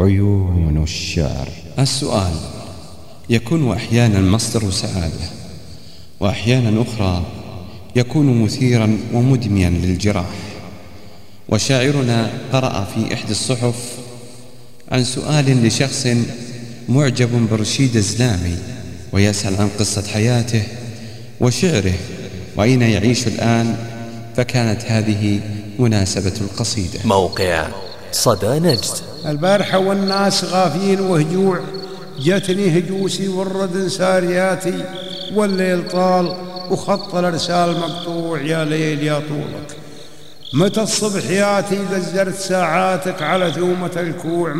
عيون الشعر. السؤال: يكون أحيانا مصدر سعادة، وأحيانا أخرى يكون مثيرا ومدميا للجراح. وشاعرنا قرأ في إحدى الصحف عن سؤال لشخص معجب برشيد الزلامي، ويسأل عن قصة حياته وشعره وأين يعيش الآن، فكانت هذه مناسبة القصيدة. موقع صدى نجد. البارحة والناس غافين وهجوع، جتني هجوسي والرد سارياتي، والليل طال وخط الأرسال مقطوع، يا ليل يا طولك متى الصبح ياتي، قزرت ساعاتك على ثومة الكوع.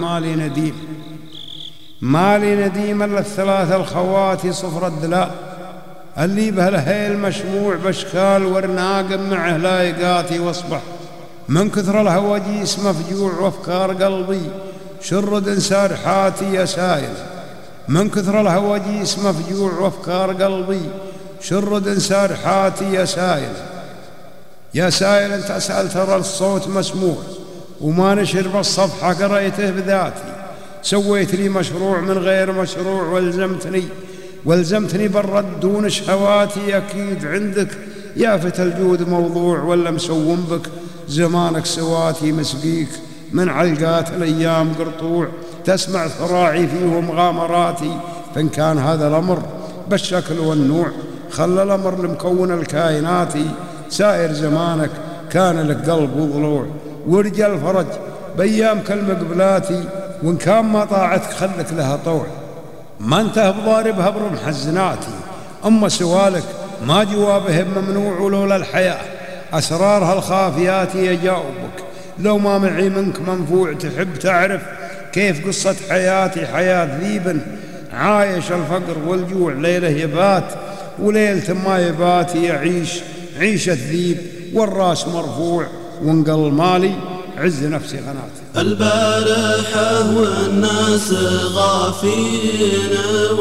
مالي نديم إلا الثلاث الخواتي صفر الدلال، اللي بهالهيل مشموع باشكال ورناق معه لايقاتي، واصبح من كثر الهواجيس مفجوع وافكار قلبي شرد سارحاتي يا سايل. من كثر الهواجيس مفجوع وافكار قلبي شرد سارحاتي يا سايل. يا سايل انت اسأل ترى الصوت مسموع، وما نشر بالصفحة قريته بذاتي. سويت لي مشروع من غير مشروع، والزمتني بالرد دون شهواتي. أكيد عندك يا فتى الجود موضوع، ولا مسوم بك زمانك سواتي. مسقيك من علقات الأيام قرطوع، تسمع ثراعي فيه مغامراتي. فإن كان هذا الأمر بالشكل والنوع، خلى الأمر لمكون الكائناتي. سائر زمانك كان لك قلب وضلوع، ورجى الفرج بأيامك المقبلاتي. وإن كان ما طاعتك خلك لها طوع، ما انتهى بضاربها برمح الزناتي. أما سؤالك ما جوابه ممنوع، ولولا الحياة أسرارها الخافيات يجاوبك. لو ما معي منك منفوع تحب تعرف كيف قصة حياتي، حياة ذيب عايش الفقر والجوع، ليله يبات وليلة ما يبات يعيش عيشة ذيب، والراس مرفوع وانقل مالي عز نفسي غناتي. البارحة والناس غافين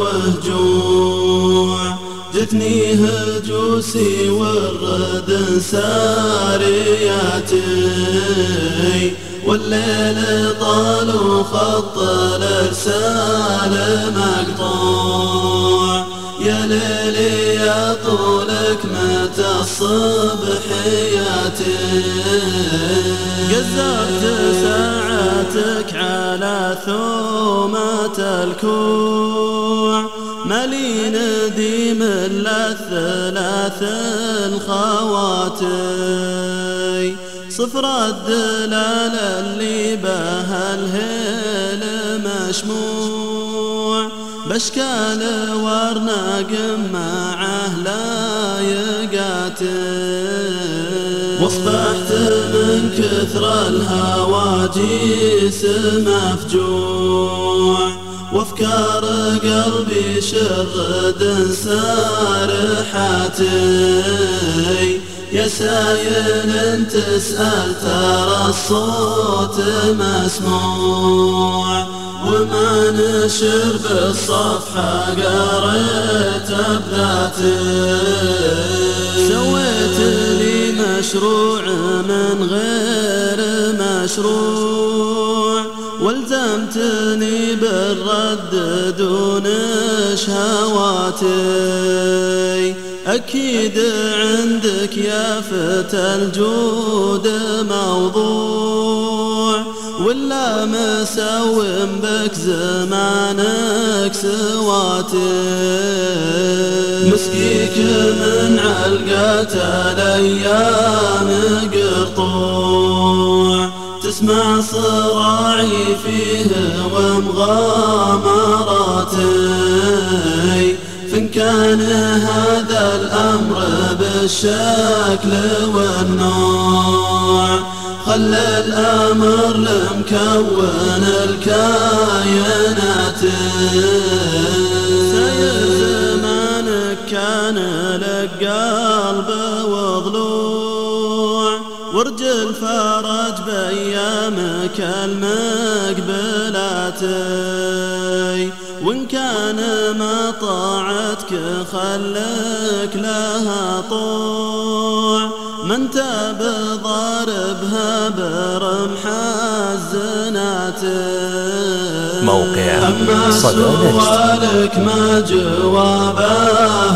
وهجوع، جتني هجوسي والرد سارياتي. والليل طال وخط الأرسال مقطوع، يا ليلي يا طولك متى الصبح ياتي. قزرت ساعاتك على ثومة الكوع، مالي نديم إلا الثلاث الخواتي. صفر الدلال اللي بها الهيل مشموع، باشكال ورناق معه لايقاتي. واصبحت من كثر الهواجيس مفجوع، وافكار قلبي شرد سارحاتي. يا سايل تسأل ترى الصوت مسموع، وما نشر بالصفحة قريت بذاتي. سويت لي مشروع من غير مشروع، والزمتني بالرد دون شهواتي. أكيد عندك يا فتى الجود موضوع، ولا مسوم بك زمانك سواتي. مسقيك من علقات الأيام قرطوع، تسمع صراعي فيه ومغامراتي. فإن كان هذا الأمر بالشكل والنوع، خلى الأمر لمكون الكائنات. سير زمانك كان لك قلب وضلوع، ورجل فرج بأيامك المقبلات. وإن كان ما طاعتك خلك لها طوع، ما انت بضاربها برمح الزنات. موقع أما صدى نجد. سؤالك ما جوابه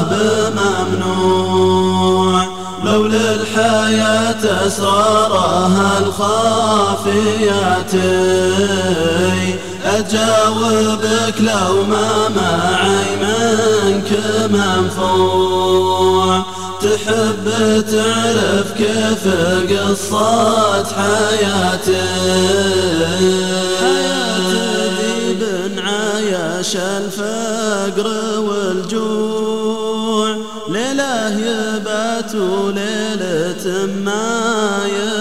بممنوع، لو للحياة أسرارها الخافيات أجاوبك لو ما معي منك منفوع. تحب تعرف كيف قصة حياتي، حياة ذيب عايش الفقر والجوع، ليله يبات وليلة ما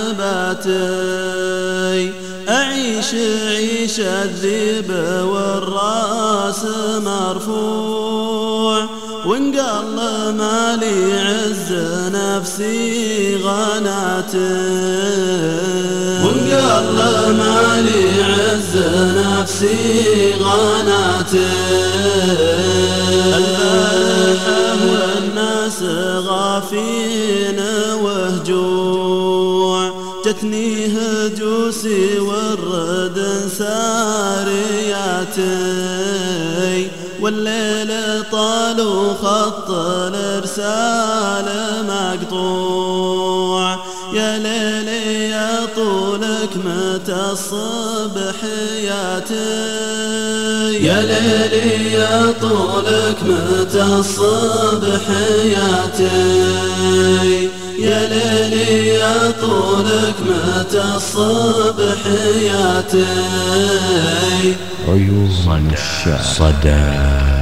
يباتي، أعيش عيش الذيب والراس مرفوع، وانقل مالي عز نفسي غناتي، وانقل مالي عز نفسي غناتي. البارحة والناس غافين وهجوع، جتني هجوسي والرد سارياتي، والليل طال وخط الإرسال مقطوع. يا ليلي يا طولك متى الصبحياتي، يا ليلي يا طولك متى الصبحياتي، يا ليلي يا طولك متى الصبحياتي. عيون الشعر. صدى